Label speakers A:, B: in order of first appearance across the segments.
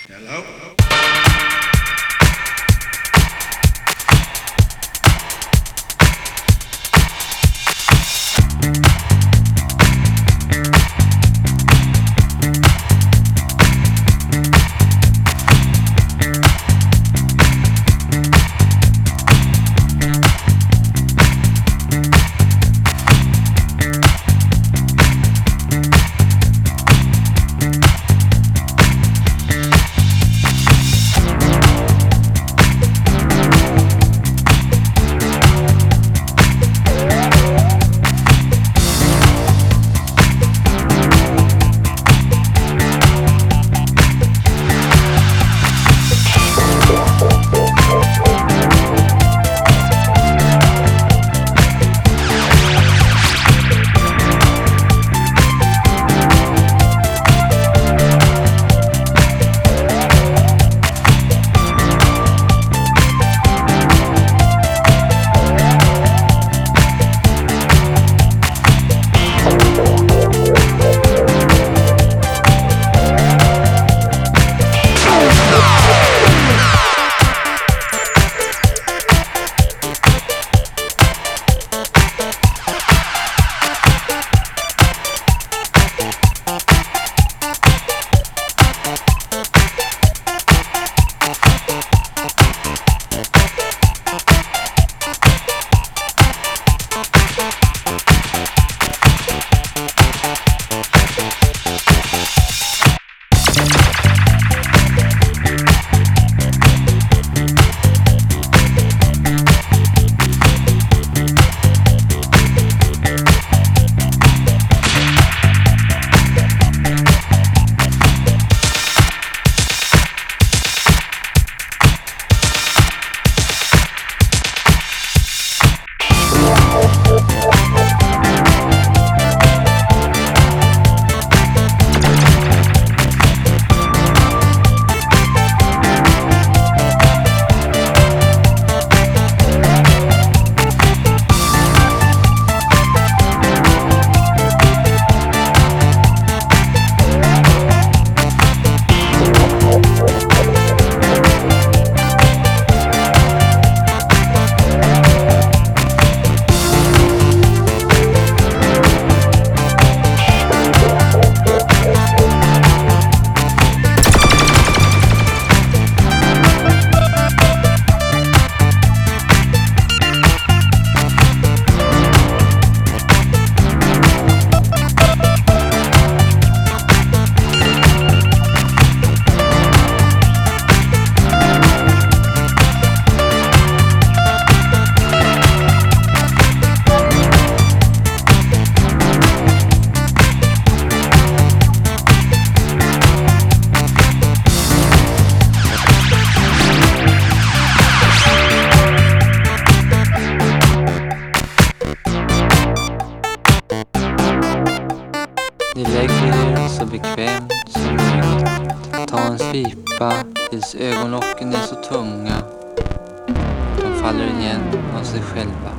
A: Hello?
B: Ni lägger er så bekvämt som möjligt. Ta en pipa tills ögonlocken är så tunga de faller igen av sig själva.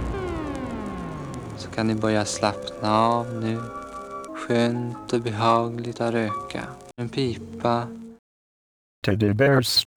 B: Så kan ni börja slappna av nu. Skönt och behagligt att röka. En pipa.
C: Teddy bears.